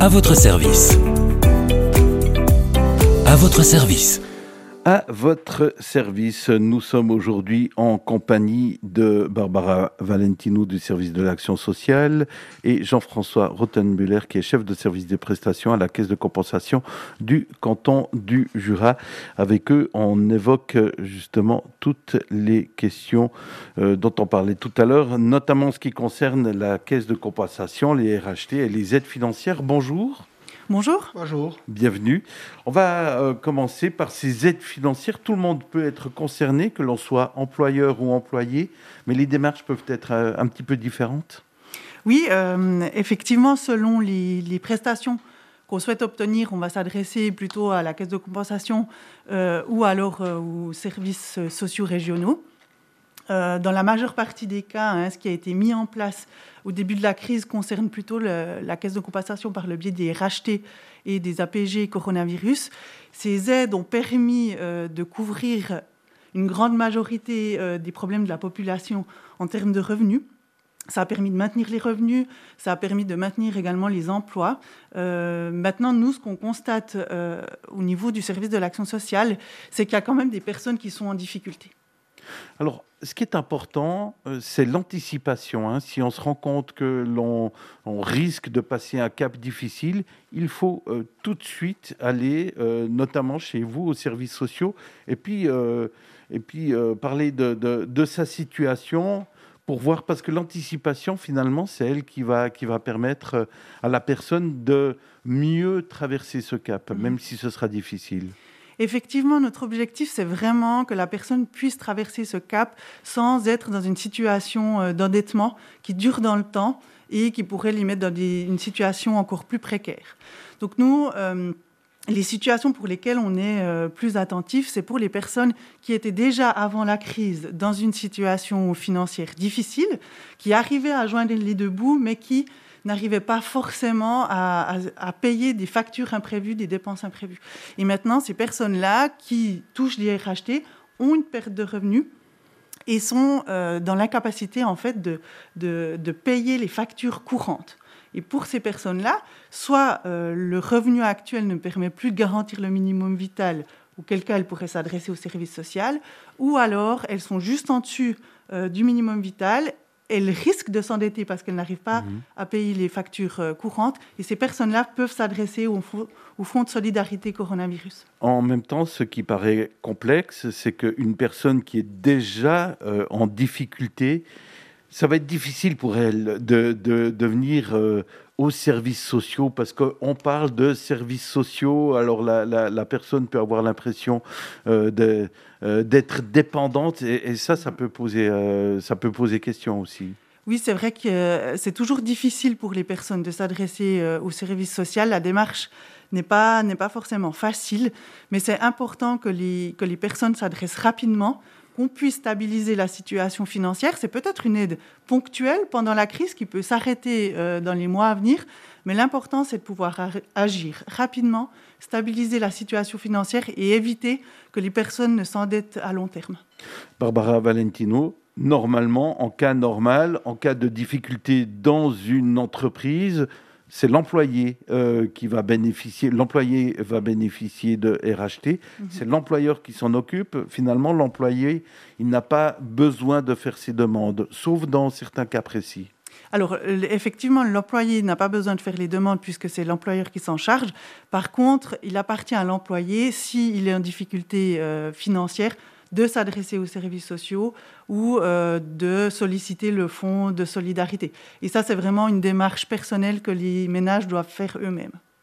À votre service. À votre service. À votre service, nous sommes aujourd'hui en compagnie de Barbara Valentino du service de l'action sociale et Jean-François Rothenbuehler qui est chef de service des prestations à la caisse de compensation du canton du Jura. Avec eux, on évoque justement toutes les questions dont on parlait tout à l'heure, notamment ce qui concerne la caisse de compensation, les RHT et les aides financières. Bonjour. Bonjour. Bonjour. Bienvenue. On va commencer par ces aides financières. Tout le monde peut être concerné, que l'on soit employeur ou employé, mais les démarches peuvent être un petit peu différentes. Oui, effectivement, selon les prestations qu'on souhaite obtenir, on va s'adresser plutôt à la caisse de compensation ou alors aux services sociaux régionaux. Dans la majeure partie des cas, ce qui a été mis en place au début de la crise concerne plutôt la caisse de compensation par le biais des RHT et des APG coronavirus. Ces aides ont permis de couvrir une grande majorité des problèmes de la population en termes de revenus. Ça a permis de maintenir les revenus, ça a permis de maintenir également les emplois. Maintenant, nous, ce qu'on constate au niveau du service de l'action sociale, c'est qu'il y a quand même des personnes qui sont en difficulté. Alors, ce qui est important, c'est l'anticipation. Si on se rend compte que l'on risque de passer un cap difficile, il faut tout de suite aller, notamment chez vous, aux services sociaux, et puis parler de sa situation pour voir, parce que l'anticipation, finalement, c'est elle qui va permettre à la personne de mieux traverser ce cap, même si ce sera difficile. Effectivement, notre objectif, c'est vraiment que la personne puisse traverser ce cap sans être dans une situation d'endettement qui dure dans le temps et qui pourrait les mettre dans une situation encore plus précaire. Donc nous, les situations pour lesquelles on est plus attentif, c'est pour les personnes qui étaient déjà avant la crise dans une situation financière difficile, qui arrivaient à joindre les deux bouts, mais qui n'arrivaient pas forcément à payer des factures imprévues, des dépenses imprévues. Et maintenant, ces personnes-là qui touchent des RHT ont une perte de revenus et sont dans l'incapacité en fait de payer les factures courantes. Et pour ces personnes-là, soit le revenu actuel ne permet plus de garantir le minimum vital, auquel cas elles pourraient s'adresser au service social, ou alors elles sont juste en dessus du minimum vital. Elles risquent de s'endetter parce qu'elles n'arrivent pas à payer les factures courantes. Et ces personnes-là peuvent s'adresser au Fonds de solidarité coronavirus. En même temps, ce qui paraît complexe, c'est qu'une personne qui est déjà en difficulté, ça va être difficile pour elle de venir aux services sociaux, parce qu'on parle de services sociaux, alors la personne peut avoir l'impression d'être dépendante, et ça peut poser question aussi. Oui, c'est vrai que c'est toujours difficile pour les personnes de s'adresser au service social. La démarche n'est pas forcément facile, mais c'est important que les personnes s'adressent rapidement, qu'on puisse stabiliser la situation financière. C'est peut-être une aide ponctuelle pendant la crise qui peut s'arrêter dans les mois à venir, mais l'important, c'est de pouvoir agir rapidement, stabiliser la situation financière et éviter que les personnes ne s'endettent à long terme. Barbara Valentino, normalement, en cas normal, en cas de difficulté dans une entreprise, c'est l'employé qui va bénéficier. L'employé va bénéficier de RHT. C'est l'employeur qui s'en occupe. Finalement, l'employé, il n'a pas besoin de faire ses demandes, sauf dans certains cas précis. Alors, effectivement, l'employé n'a pas besoin de faire les demandes puisque c'est l'employeur qui s'en charge. Par contre, il appartient à l'employé, s'il est en difficulté financière, de s'adresser aux services sociaux ou de solliciter le fonds de solidarité. Et ça, c'est vraiment une démarche personnelle que les ménages doivent faire eux-mêmes.